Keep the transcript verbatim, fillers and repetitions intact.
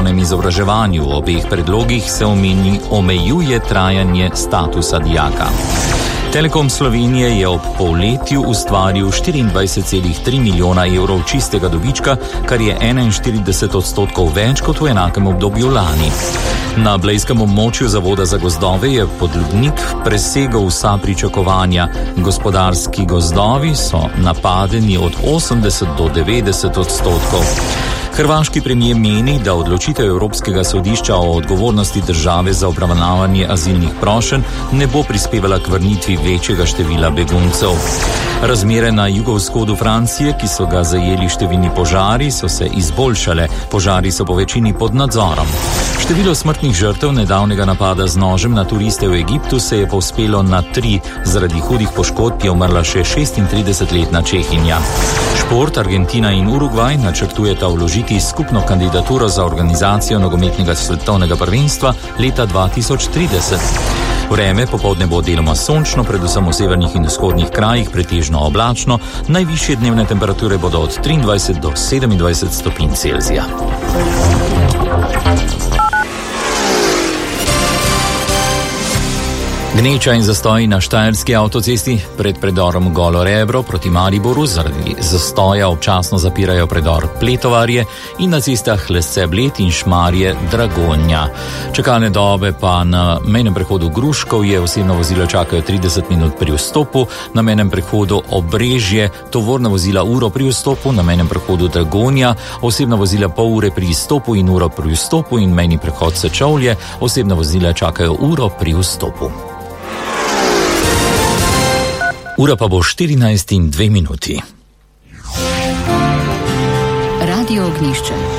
visokošolskem izobraževanju. V obeh predlogih se omeni, omejuje trajanje statusa dijaka. Telekom Slovenije je ob polletju ustvaril štiriindvajset celih tri milijona evrov čistega dobička, kar je enainštirideset odstotkov več kot v enakem obdobju lani. Na blejskem območju Zavoda za gozdove je podlubnik presegel vsa pričakovanja. Gospodarski gozdovi so napadeni od osemdeset do devetdeset odstotkov. Hrvaški premijer meni, da odločitev Evropskega sodišča o odgovornosti države za obravnavanje azilnih prošenj ne bo prispevala k vrnitvi večjega števila beguncev. Razmere na jugovzhodu Francije, ki so ga zajeli številni požari, so se izboljšale. Požari so po večini pod nadzorom. Število smrtnih žrtev nedavnega napada z nožem na turiste v Egiptu se je povzpelo na tri. Zaradi hudih poškodb je umrla še šestintridesetletna Čehinja. Šport, Argentina in Urugvaj načrtujeta vložiti skupno kandidaturo za organizacijo nogometnega svetovnega prvenstva leta dva tisoč trideset. Vreme popoldne bo deloma sončno, predvsem v severnih in vzhodnih krajih pretežno oblačno. Najvišje dnevne temperature bodo od triindvajset do sedemindvajset stopinj Celzija. Gneča in zastoji na štajerski avtocesti pred predorom Golo Rebro proti Mariboru zaradi zastoja občasno zapirajo predor Pletovarje in na cestah Lesce Bled in Šmarje Dragonja. Čakalne dobe pa na mejnem prehodu Gruškovje osebna vozila čakajo trideset minut pri vstopu, na mejnem prehodu Obrežje tovorna vozila uro pri vstopu, na mejnem prehodu Dragonja osebna vozila pol ure pri izstopu in uro pri vstopu in mejni prehod Sečovlje osebna vozila čakajo uro pri vstopu. Ura pa bo štirinajst in dve minuti. Radio Ognjišče.